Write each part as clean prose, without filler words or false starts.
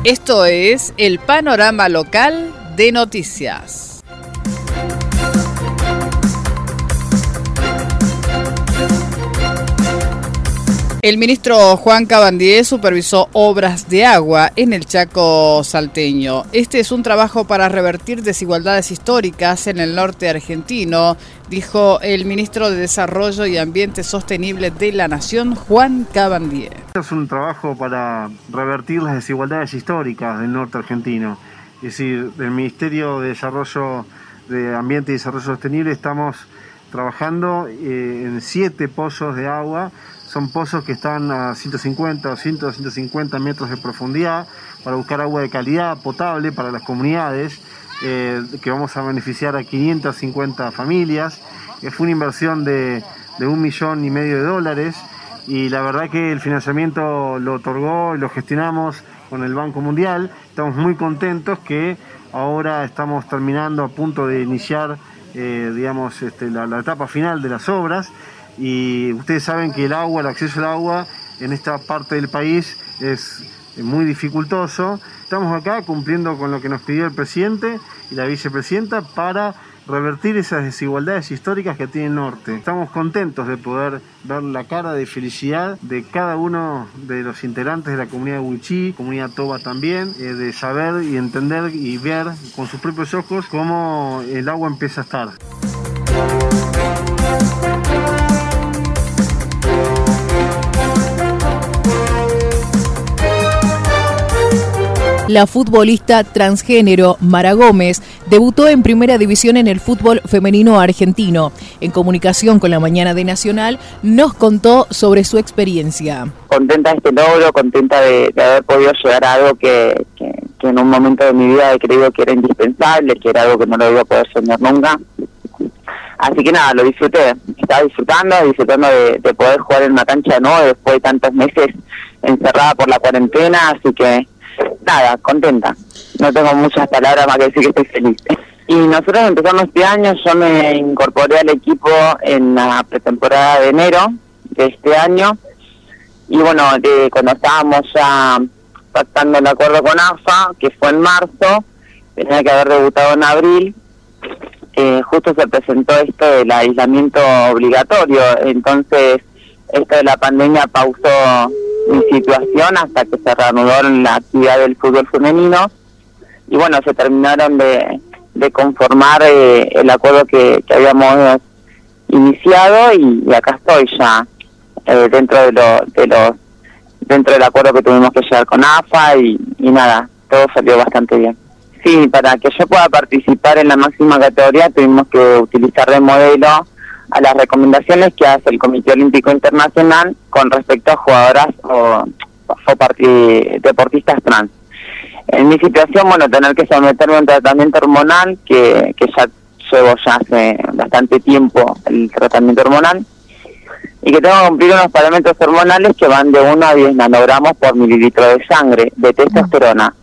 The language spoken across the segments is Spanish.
Esto es el panorama local de noticias. El ministro Juan Cabandier supervisó obras de agua en el Chaco salteño. Este es un trabajo para revertir desigualdades históricas en el norte argentino, dijo el ministro de Desarrollo y Ambiente Sostenible de la Nación, Juan Cabandier. Es un trabajo para revertir las desigualdades históricas del norte argentino. Es decir, del Ministerio de Desarrollo de Ambiente y Desarrollo Sostenible estamos trabajando en 7 pozos de agua. Son pozos que están a 150 o 150 metros de profundidad para buscar agua de calidad potable para las comunidades, que vamos a beneficiar a 550 familias. Fue una inversión de $1,5 millones y la verdad que el financiamiento lo otorgó y lo gestionamos con el Banco Mundial. Estamos muy contentos que ahora estamos terminando a punto de iniciar la etapa final de las obras. Y ustedes saben que el acceso al agua en esta parte del país es muy dificultoso. Estamos acá cumpliendo con lo que nos pidió el presidente y la vicepresidenta para revertir esas desigualdades históricas que tiene el norte. Estamos contentos de poder ver la cara de felicidad de cada uno de los integrantes de la comunidad Wichí, comunidad Toba también, de saber y entender y ver con sus propios ojos cómo el agua empieza a estar. La futbolista transgénero Mara Gómez debutó en Primera División en el fútbol femenino argentino. En comunicación con La Mañana de Nacional nos contó sobre su experiencia. Contenta de este logro, contenta de haber podido llegar a algo que en un momento de mi vida he creído que era indispensable, que era algo que no lo iba a poder soñar nunca. Así que nada, lo disfruté, estaba disfrutando de poder jugar en una cancha de nuevo después de tantos meses encerrada por la cuarentena, así que nada, contenta. No tengo muchas palabras más que decir que estoy feliz. Y nosotros empezamos este año, yo me incorporé al equipo en la pretemporada de enero de este año. Y bueno, cuando estábamos ya pactando el acuerdo con AFA, que fue en marzo, tenía que haber debutado en abril, justo se presentó esto del aislamiento obligatorio. Entonces, esto de la pandemia pausó mi situación hasta que se reanudó la actividad del fútbol femenino y bueno, se terminaron de conformar el acuerdo que habíamos iniciado y acá estoy ya dentro del acuerdo que tuvimos que llegar con AFA y nada, todo salió bastante bien. Sí, para que yo pueda participar en la máxima categoría tuvimos que utilizar de modelo a las recomendaciones que hace el Comité Olímpico Internacional con respecto a jugadoras o deportistas trans. En mi situación, bueno, tener que someterme a un tratamiento hormonal, que ya llevo ya hace bastante tiempo el tratamiento hormonal, y que tengo que cumplir unos parámetros hormonales que van de 1 a 10 nanogramos por mililitro de sangre, de testosterona.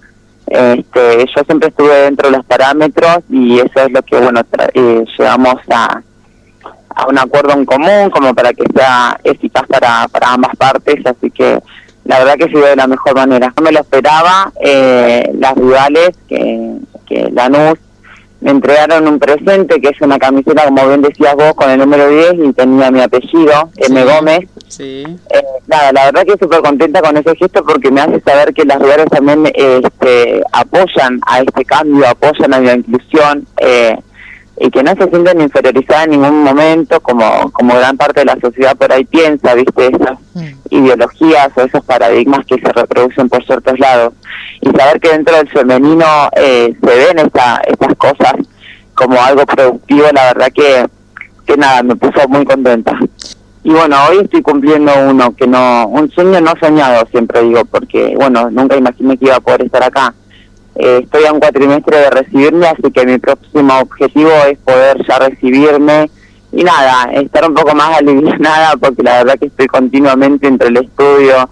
Yo siempre estuve dentro de los parámetros y eso es lo que, bueno, llegamos a un acuerdo en común como para que sea eficaz para ambas partes, así que la verdad que se dio de la mejor manera. No me lo esperaba, las rivales que Lanús me entregaron un presente que es una camiseta, como bien decías vos, con el número 10 y tenía mi apellido, M. Gómez. Sí. Nada, la verdad que súper contenta con ese gesto porque me hace saber que las rivales también apoyan a este cambio, apoyan a la inclusión, y que no se sienten inferiorizadas en ningún momento, como gran parte de la sociedad por ahí piensa, ¿viste? Esas ideologías o esos paradigmas que se reproducen por ciertos lados. Y saber que dentro del femenino se ven estas cosas como algo productivo, la verdad que nada, me puso muy contenta. Y bueno, hoy estoy cumpliendo un sueño no soñado, siempre digo, porque bueno, nunca imaginé que iba a poder estar acá. Estoy a un cuatrimestre de recibirme, así que mi próximo objetivo es poder ya recibirme y nada, estar un poco más alivianada porque la verdad que estoy continuamente entre el estudio,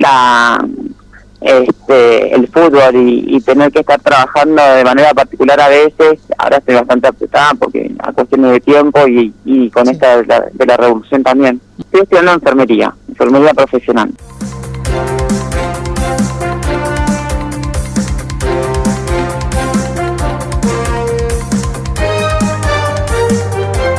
el fútbol y tener que estar trabajando de manera particular a veces. Ahora estoy bastante apretada porque a cuestiones de tiempo y con esta de la revolución también. Estoy estudiando enfermería profesional.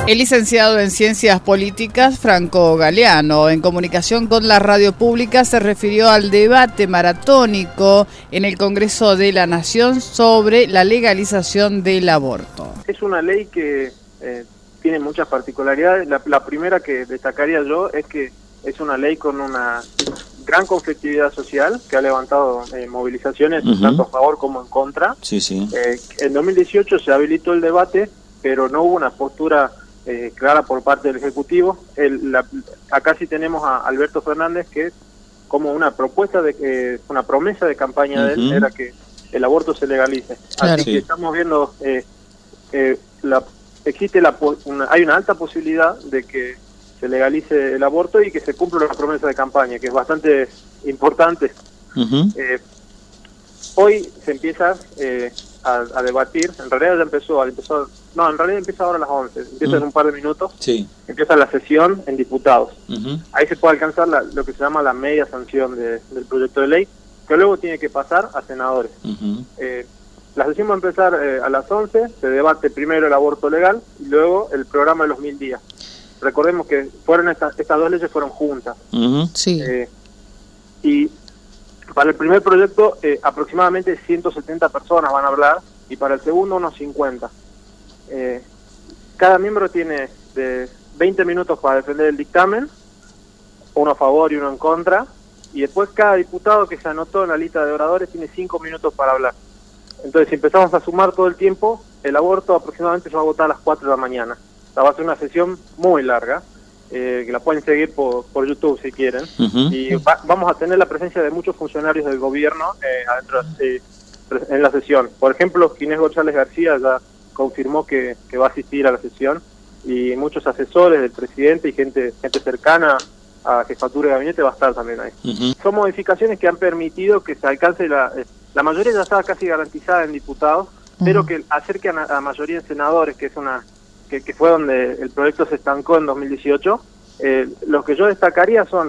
El licenciado en Ciencias Políticas, Franco Galeano, en comunicación con la radio pública, se refirió al debate maratónico en el Congreso de la Nación sobre la legalización del aborto. Es una ley que tiene muchas particularidades. La primera que destacaría yo es que es una ley con una gran conflictividad social que ha levantado movilizaciones tanto a favor como en contra. Sí. En 2018 se habilitó el debate, pero no hubo una postura clara por parte del Ejecutivo. Acá sí tenemos a Alberto Fernández, que como una propuesta una promesa de campaña de él era que el aborto se legalice. Claro. Así que estamos viendo hay una alta posibilidad de que se legalice el aborto y que se cumpla la promesa de campaña, que es bastante importante. Hoy se empieza a debatir, en realidad empieza ahora a las 11, empieza en un par de minutos, empieza la sesión en diputados. Ahí se puede alcanzar lo que se llama la media sanción del proyecto de ley, que luego tiene que pasar a senadores. La sesión va a empezar a las 11, se debate primero el aborto legal y luego el programa de los 1000 días. Recordemos que estas dos leyes fueron juntas. Y para el primer proyecto aproximadamente 170 personas van a hablar y para el segundo unos 50. Cada miembro tiene de 20 minutos para defender el dictamen, uno a favor y uno en contra, y después cada diputado que se anotó en la lista de oradores tiene 5 minutos para hablar. Entonces, si empezamos a sumar todo el tiempo, el aborto aproximadamente se va a votar a las 4 de la mañana. O sea, va a ser una sesión muy larga, que la pueden seguir por YouTube si quieren. Y vamos a tener la presencia de muchos funcionarios del gobierno adentro en la sesión. Por ejemplo, Ginés González García ya confirmó que va a asistir a la sesión, y muchos asesores del presidente y gente cercana a jefatura de gabinete va a estar también ahí. Son modificaciones que han permitido que se alcance la mayoría ya estaba casi garantizada en diputados, pero que acerquen a la mayoría en senadores, que fue donde el proyecto se estancó en 2018. Lo que yo destacaría son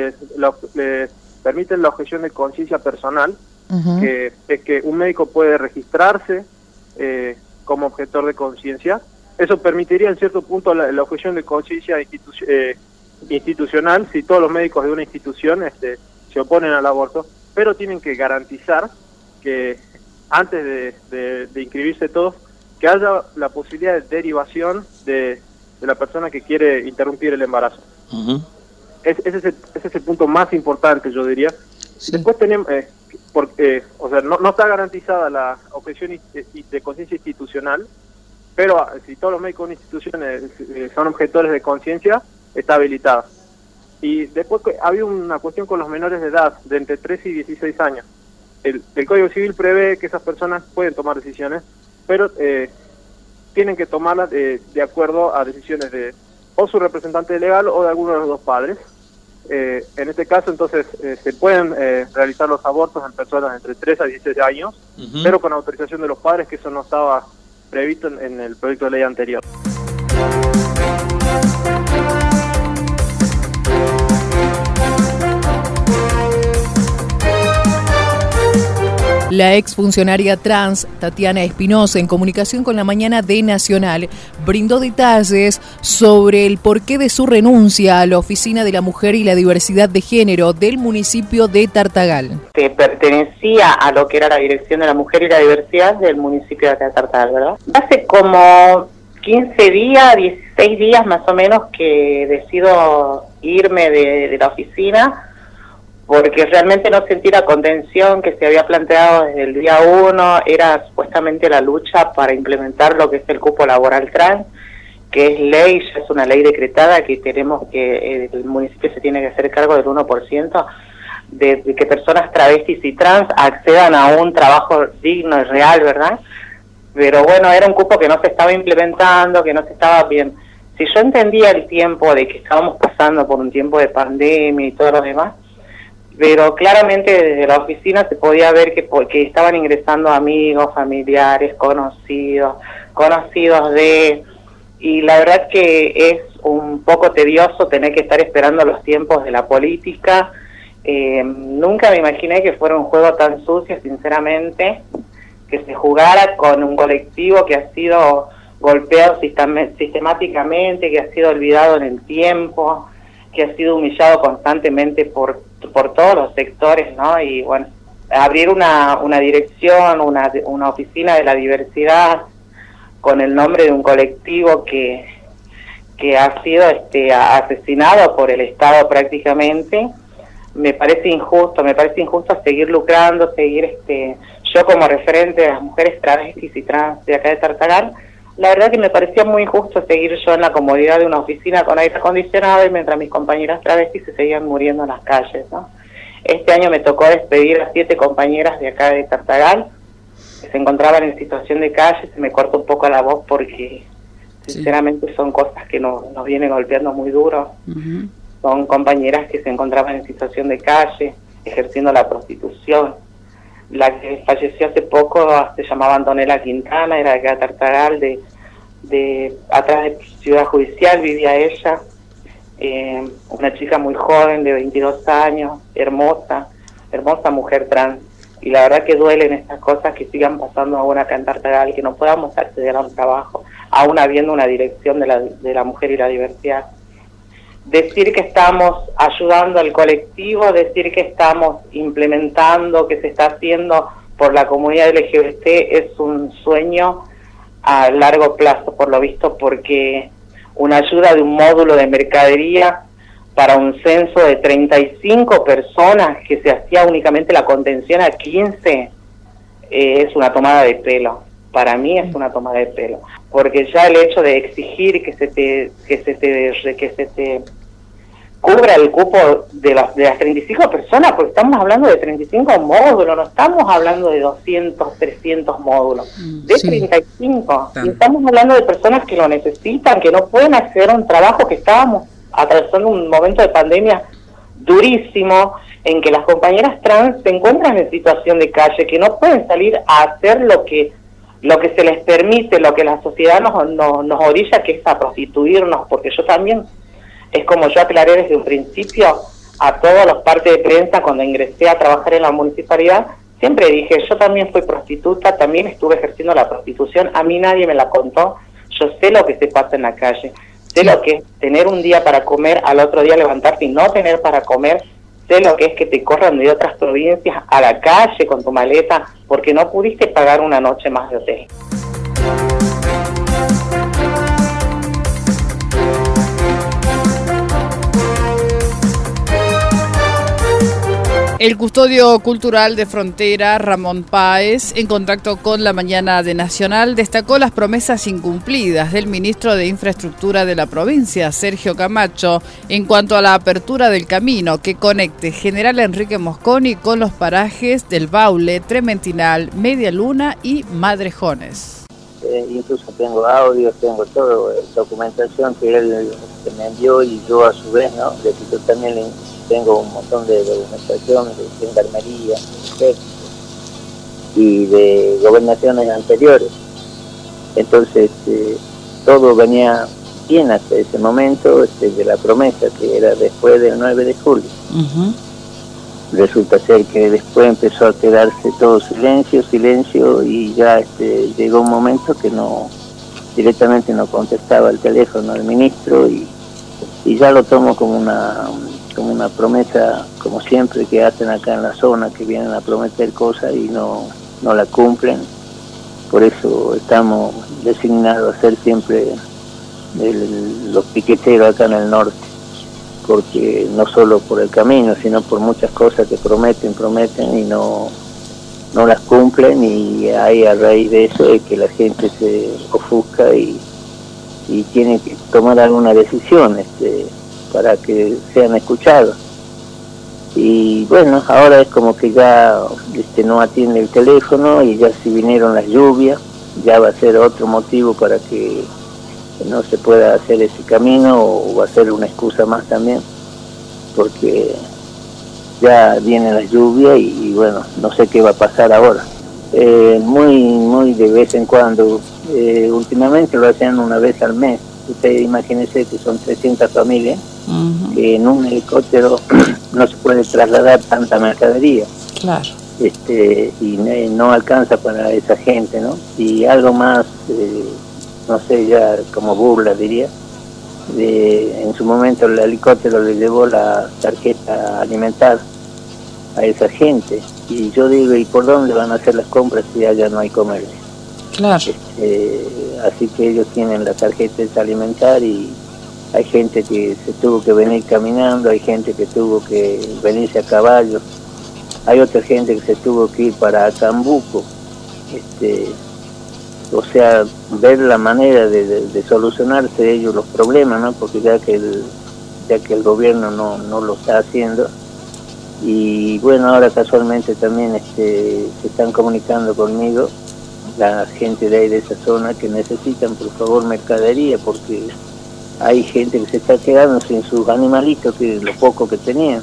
permiten la objeción de conciencia personal, que es que un médico puede registrarse como objetor de conciencia. Eso permitiría en cierto punto la objeción de conciencia institucional si todos los médicos de una institución se oponen al aborto, pero tienen que garantizar que antes de inscribirse todos, que haya la posibilidad de derivación de la persona que quiere interrumpir el embarazo. Ese es el punto más importante, yo diría. Después tenemos, no está garantizada la objeción de conciencia institucional, pero si todos los médicos de una institución son objetores de conciencia, está habilitada. Y después había una cuestión con los menores de edad, de entre 13 y 16 años. El Código Civil prevé que esas personas pueden tomar decisiones, pero tienen que tomarlas de acuerdo a decisiones de o su representante legal o de alguno de los dos padres. En este caso, entonces, se pueden realizar los abortos en personas entre 13 a 16 años, pero con autorización de los padres, que eso no estaba previsto en el proyecto de ley anterior. La exfuncionaria trans Tatiana Espinosa, en comunicación con La Mañana de Nacional, brindó detalles sobre el porqué de su renuncia a la Oficina de la Mujer y la Diversidad de Género del municipio de Tartagal. Que pertenecía a lo que era la Dirección de la Mujer y la Diversidad del municipio de Tartagal, ¿verdad? Hace como 15 días, 16 días más o menos que decido irme de la oficina, porque realmente no sentí la contención que se había planteado desde el día 1. Era supuestamente la lucha para implementar lo que es el cupo laboral trans, que es ley, ya es una ley decretada, que tenemos que el municipio se tiene que hacer cargo del 1% de que personas travestis y trans accedan a un trabajo digno y real, ¿verdad? Pero bueno, era un cupo que no se estaba implementando, que no se estaba bien. Si yo entendía el tiempo de que estábamos pasando por un tiempo de pandemia y todo lo demás, pero claramente desde la oficina se podía ver que estaban ingresando amigos, familiares, conocidos y la verdad es que es un poco tedioso tener que estar esperando los tiempos de la política. Nunca me imaginé que fuera un juego tan sucio, sinceramente, que se jugara con un colectivo que ha sido golpeado sistemáticamente, que ha sido olvidado en el tiempo, que ha sido humillado constantemente por todos los sectores, ¿no? Y bueno, abrir una dirección, una oficina de la diversidad con el nombre de un colectivo que ha sido asesinado por el Estado prácticamente, me parece injusto seguir lucrando, yo como referente de las mujeres travestis y trans de acá de Tartagal, la verdad que me parecía muy injusto seguir yo en la comodidad de una oficina con aire acondicionado y mientras mis compañeras travestis se seguían muriendo en las calles, ¿no? Este año me tocó despedir a 7 compañeras de acá de Tartagal que se encontraban en situación de calle. Se me corta un poco la voz porque sinceramente son cosas que nos vienen golpeando muy duro. Uh-huh. Son compañeras que se encontraban en situación de calle, ejerciendo la prostitución. La que falleció hace poco se llamaba Antonella Quintana, era de acá de Tartagal, atrás de Ciudad Judicial vivía ella, una chica muy joven de 22 años, hermosa mujer trans. Y la verdad que duelen estas cosas que sigan pasando aún acá en Tartagal, que no podamos acceder a un trabajo, aún habiendo una dirección de la mujer y la diversidad. Decir que estamos ayudando al colectivo, decir que estamos implementando, que se está haciendo por la comunidad LGBT es un sueño a largo plazo, por lo visto, porque una ayuda de un módulo de mercadería para un censo de 35 personas que se hacía únicamente la contención a 15 es una tomada de pelo. Para mí es una tomada de pelo, porque ya el hecho de exigir que se te cubra el cupo de las 35 personas, porque estamos hablando de 35 módulos, no estamos hablando de 200, 300 módulos, de 35, y estamos hablando de personas que lo necesitan, que no pueden acceder a un trabajo, que estábamos atravesando un momento de pandemia durísimo, en que las compañeras trans se encuentran en situación de calle, que no pueden salir a hacer lo que se les permite, lo que la sociedad nos orilla, que es a prostituirnos, porque yo también, es como yo aclaré desde un principio a todos los partes de prensa cuando ingresé a trabajar en la municipalidad, siempre dije, yo también fui prostituta, también estuve ejerciendo la prostitución, a mí nadie me la contó, yo sé lo que se pasa en la calle, sé lo que es tener un día para comer, al otro día levantarte y no tener para comer, sé lo que es que te corran de otras provincias a la calle con tu maleta porque no pudiste pagar una noche más de hotel. El custodio cultural de Frontera, Ramón Páez, en contacto con La Mañana de Nacional, destacó las promesas incumplidas del ministro de Infraestructura de la provincia, Sergio Camacho, en cuanto a la apertura del camino que conecte General Enrique Mosconi con los parajes del Baule, Trementinal, Media Luna y Madrejones. Incluso tengo audios, tengo todo, documentación que él me envió y yo a su vez, ¿no? De que yo también tengo un montón de documentación de gendarmería, de ejército y de gobernaciones anteriores. Entonces, todo venía bien hasta ese momento de la promesa que era después del 9 de julio. Uh-huh. Resulta ser que después empezó a quedarse todo silencio y ya llegó un momento que directamente no contestaba el teléfono del ministro y ya lo tomo como una promesa, como siempre que hacen acá en la zona, que vienen a prometer cosas y no la cumplen. Por eso estamos designados a ser siempre los piqueteros acá en el norte, porque no solo por el camino, sino por muchas cosas que prometen y no las cumplen, y ahí a raíz de eso es que la gente se ofusca y tiene que tomar alguna decisión para que sean escuchados. Y bueno, ahora es como que ya no atiende el teléfono, y ya si vinieron las lluvias, ya va a ser otro motivo para que no se pueda hacer ese camino, o va a ser una excusa más también, porque ya vienen las lluvias y bueno, no sé qué va a pasar ahora. Muy de vez en cuando, últimamente lo hacían una vez al mes. Ustedes imagínense que son 300 familias, uh-huh, que en un helicóptero no se puede trasladar tanta mercadería. Claro. Y no alcanza para esa gente, ¿no? Y algo más no sé, ya como burla diría. En su momento el helicóptero le llevó la tarjeta alimentar a esa gente, y yo digo, ¿y por dónde van a hacer las compras si allá no hay comercio? Claro. Así que ellos tienen la tarjeta alimentar, y hay gente que se tuvo que venir caminando, hay gente que tuvo que venirse a caballo, hay otra gente que se tuvo que ir para Acambuco. O sea, ver la manera de solucionarse ellos los problemas, ¿no? Porque ya que el gobierno no lo está haciendo. Y bueno, ahora casualmente también se están comunicando conmigo la gente de ahí de esa zona que necesitan por favor mercadería, porque hay gente que se está quedando sin sus animalitos, que lo poco que tenían.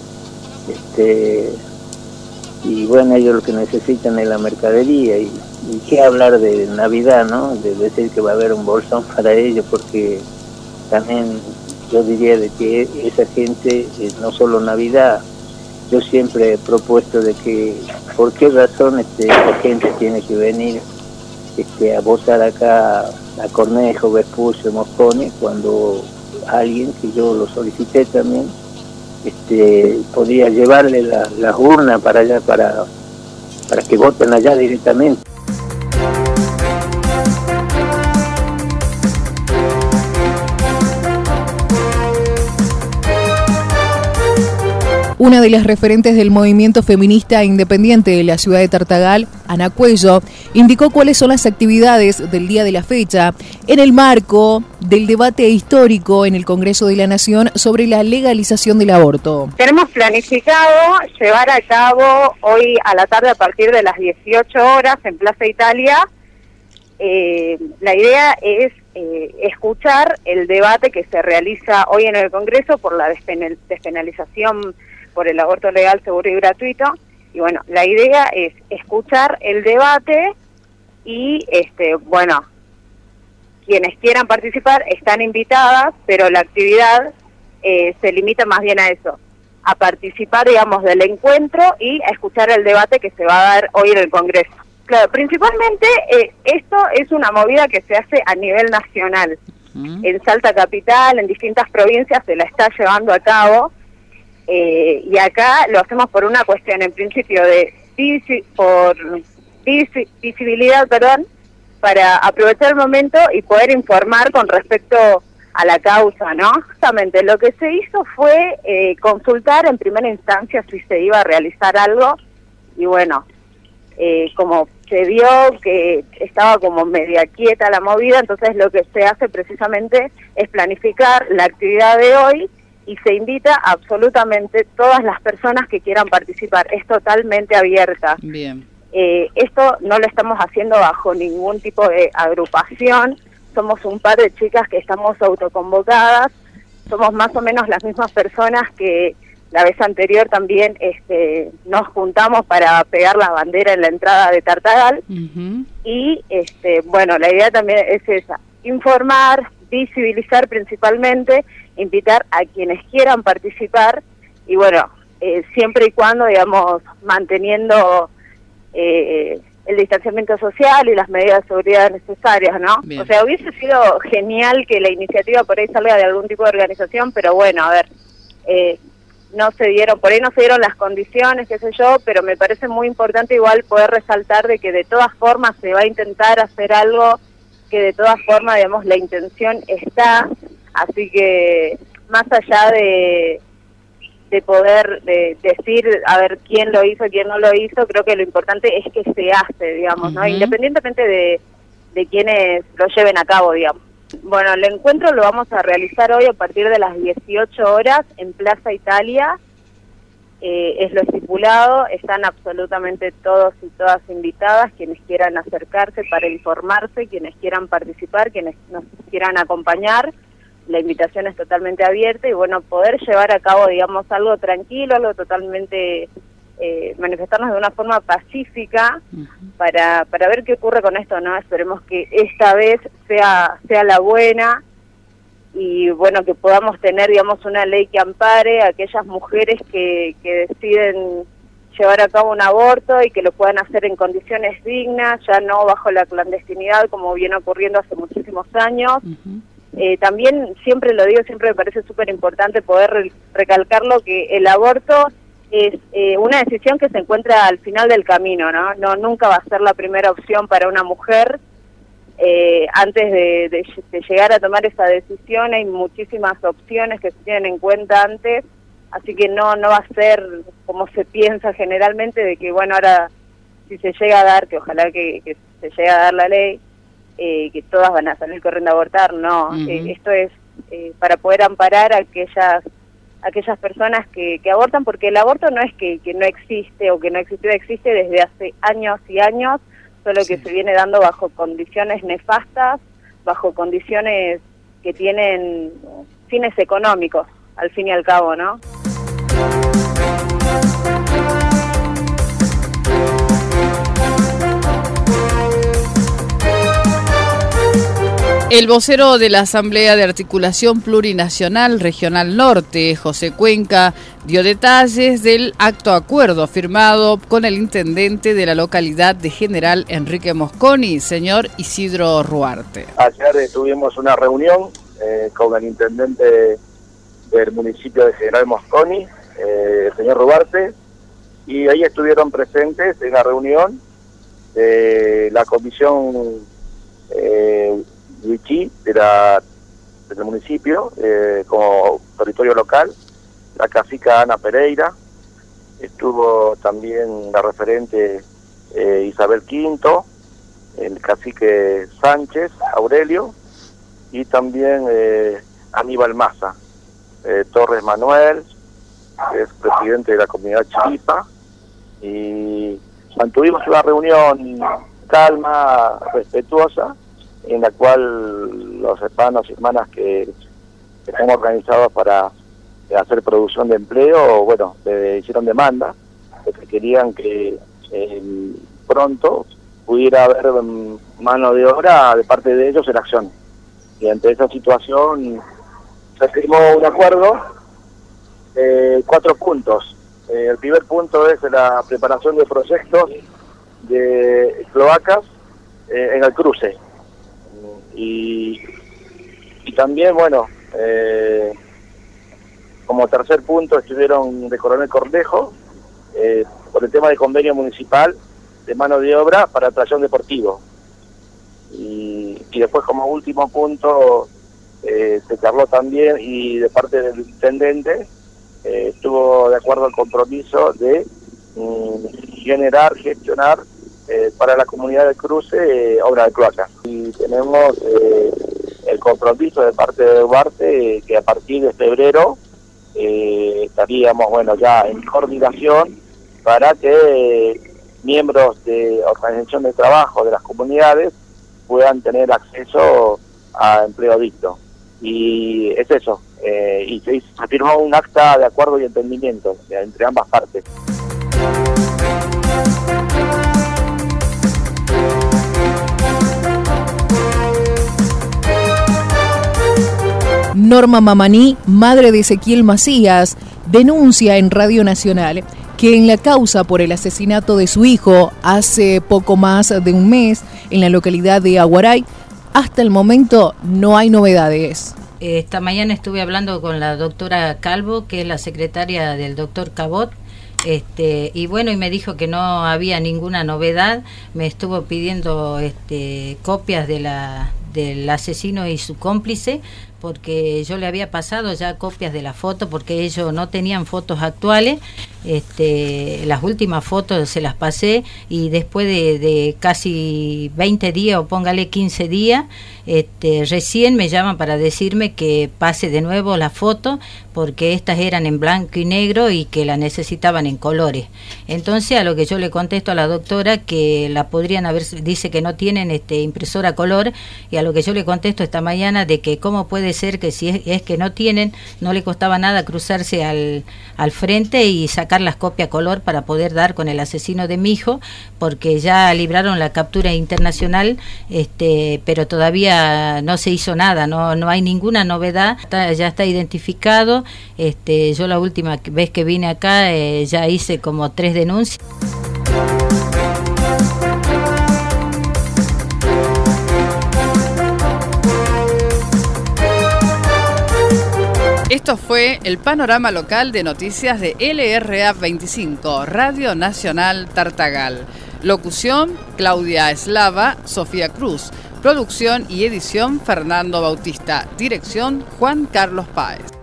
Y bueno, ellos lo que necesitan es la mercadería, y qué hablar de Navidad, ¿no? De decir que va a haber un bolsón para ellos, porque también yo diría de que esa gente, no solo Navidad, yo siempre he propuesto de que por qué razón esta gente tiene que venir a votar acá a Cornejo, Vespucio, Moscone, cuando alguien, que yo lo solicité también, podía llevarle las urnas para allá, para que voten allá directamente. Una de las referentes del movimiento feminista independiente de la ciudad de Tartagal, Ana Cuello, indicó cuáles son las actividades del día de la fecha en el marco del debate histórico en el Congreso de la Nación sobre la legalización del aborto. Tenemos planificado llevar a cabo hoy a la tarde a partir de las 18 horas en Plaza Italia. La idea es escuchar el debate que se realiza hoy en el Congreso por la despenalización por el aborto legal, seguro y gratuito. Y bueno, la idea es escuchar el debate y, bueno, quienes quieran participar están invitadas, pero la actividad se limita más bien a eso, a participar, digamos, del encuentro y a escuchar el debate que se va a dar hoy en el Congreso. Claro, principalmente esto es una movida que se hace a nivel nacional. En Salta Capital, en distintas provincias se la está llevando a cabo, y acá lo hacemos por una cuestión, en principio, de visibilidad, para aprovechar el momento y poder informar con respecto a la causa, ¿no? Justamente lo que se hizo fue consultar en primera instancia si se iba a realizar algo, y bueno, como se vio que estaba como media quieta la movida, entonces lo que se hace precisamente es planificar la actividad de hoy, y se invita a absolutamente todas las personas que quieran participar. Es totalmente abierta. Bien. Esto no lo estamos haciendo bajo ningún tipo de agrupación. Somos un par de chicas que estamos autoconvocadas. Somos más o menos las mismas personas que la vez anterior también nos juntamos para pegar la bandera en la entrada de Tartagal. Y bueno, la idea también es esa: informar, visibilizar principalmente, invitar a quienes quieran participar, y bueno, siempre y cuando, digamos, manteniendo el distanciamiento social y las medidas de seguridad necesarias, ¿no? Bien. O sea, hubiese sido genial que la iniciativa por ahí salga de algún tipo de organización, pero bueno, a ver, no se dieron, por ahí no se dieron las condiciones, qué sé yo, pero me parece muy importante igual poder resaltar de que de todas formas se va a intentar hacer algo, que de todas formas, digamos, la intención está, así que más allá de poder decir, a ver, quién lo hizo, quién no lo hizo, creo que lo importante es que se hace, digamos, ¿no? Independientemente de quienes lo lleven a cabo, digamos. Bueno, el encuentro lo vamos a realizar hoy a partir de las 18 horas en Plaza Italia. Es lo estipulado, están absolutamente todos y todas invitadas, quienes quieran acercarse para informarse, quienes quieran participar, quienes nos quieran acompañar. La invitación es totalmente abierta, y bueno, poder llevar a cabo, digamos, algo tranquilo, algo totalmente, manifestarnos de una forma pacífica para ver qué ocurre con esto, ¿no? Esperemos que esta vez sea la buena, y bueno, que podamos tener, digamos, una ley que ampare a aquellas mujeres que deciden llevar a cabo un aborto y que lo puedan hacer en condiciones dignas, ya no bajo la clandestinidad como viene ocurriendo hace muchísimos años. También, siempre lo digo, siempre me parece súper importante poder recalcarlo, que el aborto es una decisión que se encuentra al final del camino, ¿no? Nunca va a ser la primera opción para una mujer. Antes de llegar a tomar esa decisión hay muchísimas opciones que se tienen en cuenta antes, así que no va a ser como se piensa generalmente, de que bueno, ahora si se llega a dar, que ojalá que se llegue a dar la ley, que todas van a salir corriendo a abortar, no. Esto es para poder amparar a aquellas personas que abortan, porque el aborto no es que no existe o que no existió, existe desde hace años y años, solo que se viene dando bajo condiciones nefastas, bajo condiciones que tienen fines económicos, al fin y al cabo, ¿no? El vocero de la Asamblea de Articulación Plurinacional Regional Norte, José Cuenca, dio detalles del acto acuerdo firmado con el intendente de la localidad de General Enrique Mosconi, señor Isidro Ruarte. Ayer tuvimos una reunión con el intendente del municipio de General Mosconi, el señor Ruarte, y ahí estuvieron presentes en la reunión la comisión Wichí del municipio como territorio local, la cacica Ana Pereira, estuvo también la referente Isabel Quinto, el cacique Sánchez Aurelio y también Aníbal Maza, Torres Manuel, que es presidente de la comunidad Chiripa, y mantuvimos una reunión calma, respetuosa, en la cual los hermanos y hermanas que están organizados para hacer producción de empleo, bueno, hicieron demanda, porque querían que pronto pudiera haber mano de obra de parte de ellos en acción. Y ante esa situación se firmó un acuerdo de 4 puntos. El primer punto es la preparación de proyectos de cloacas en el cruce. Y también, bueno, como tercer punto estuvieron de Coronel Cornejo por el tema de convenio municipal de mano de obra para tracción deportivo. Y después, como último punto, se charló también, y de parte del intendente estuvo de acuerdo al compromiso de gestionar para la comunidad del cruce obra de cloacas. Y tenemos el compromiso de parte de Duarte que a partir de febrero estaríamos, bueno, ya en coordinación para que miembros de organización de trabajo de las comunidades puedan tener acceso a empleo digno. Y es eso, y se firmó un acta de acuerdo y entendimiento entre ambas partes. Norma Mamaní, madre de Ezequiel Macías, denuncia en Radio Nacional que en la causa por el asesinato de su hijo hace poco más de un mes en la localidad de Aguaray, hasta el momento no hay novedades. Esta mañana estuve hablando con la doctora Calvo, que es la secretaria del doctor Cabot, y bueno, y me dijo que no había ninguna novedad. Me estuvo pidiendo copias del asesino y su cómplice, porque yo le había pasado ya copias de la foto, porque ellos no tenían fotos actuales. Las últimas fotos se las pasé, y después de casi 20 días, o póngale 15 días, recién me llaman para decirme que pase de nuevo la foto, porque estas eran en blanco y negro y que la necesitaban en colores. Entonces, a lo que yo le contesto a la doctora que la podrían haber, dice que no tienen impresora color, y a lo que yo le contesto esta mañana de que cómo puede ser que si es que no tienen, no le costaba nada cruzarse al frente y sacar las copias a color para poder dar con el asesino de mi hijo, porque ya libraron la captura internacional, pero todavía no se hizo nada, no hay ninguna novedad, ya está identificado. Yo la última vez que vine acá ya hice como 3 denuncias. Esto fue el panorama local de noticias de LRA 25, Radio Nacional Tartagal. Locución, Claudia Eslava, Sofía Cruz. Producción y edición, Fernando Bautista. Dirección, Juan Carlos Páez.